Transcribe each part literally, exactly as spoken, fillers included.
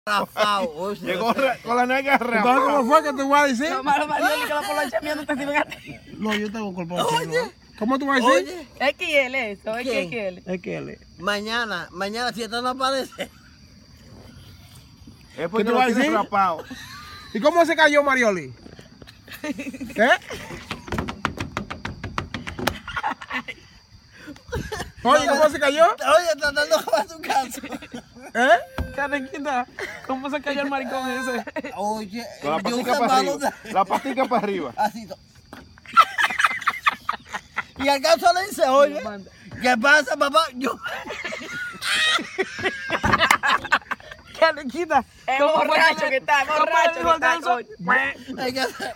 Rafao, oye. Llegó ra- con la nalga Entonces, rapada. ¿cómo fue que te voy a decir? Lo malo, Marioli, que la polocha mía no te sirven a ti. No, yo tengo culpa de Oye, ¿Cómo tú vas a decir? oye, X L eso, ¿Qué? X L. Es que él. mañana, mañana si esto no aparece. Es ¿Qué porque tú lo vas a tiene decir? rapado. ¿Y cómo se cayó Marioli? ¿Eh? Oye, ¿cómo se cayó? Oye, tratando de jugar su caso. ¿Eh? Canequita, ¿cómo se cayó el maricón ese? Oye, Con la yo patica usé para palo arriba. de- La patica para arriba. Así. to- Y al caso le dice, oye, ¿qué pasa, papá? Yo. Canequita, es borracho que está, es borracho que está, coño. Hay que hacer.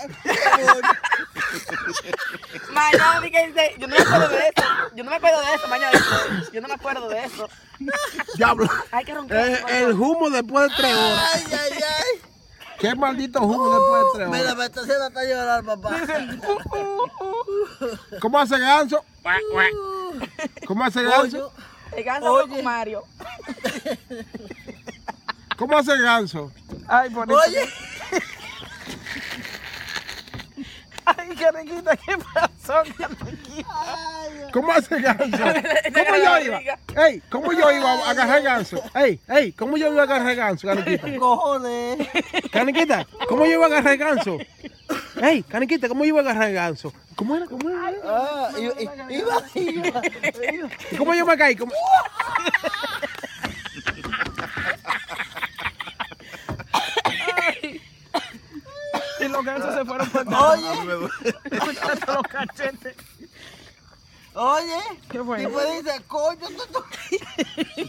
Mañana, que dice, yo no me acuerdo de eso, yo no me acuerdo de eso, mañana, yo no me acuerdo de eso. Diablo. Hay que roncar. Eh, el humo después de tres horas. Ay, ay, ay. ¿Qué maldito humo después de tres Mira, horas? me está haciendo hasta llorar, papá. ¿Cómo hace ganso? ¿Cómo hace ganso? El ganso Oye. con Mario. ¿Cómo hace ganso? Ay, por eso. Oye, Ay, Canequita, ¿qué pasó, Canequita? ¿Cómo hace ganso? ¿Cómo yo iba? Ey, ¿cómo yo iba a agarrar ganso? Ey, ey, ¿cómo yo iba a agarrar ganso, Caniquita? cojones. Caniquita, ¿cómo yo iba a agarrar ganso? Ey, Caniquita, ¿cómo yo iba a agarrar ganso? ¿Cómo era? ¿Cómo era? Ah, iba, iba, iba, iba. ¿Y cómo yo me caí? ¿Cómo? Y los gansos se fueron por Oye, los cachetes. oye. ¿Qué fue? Y pues dice, coño, tú, tú.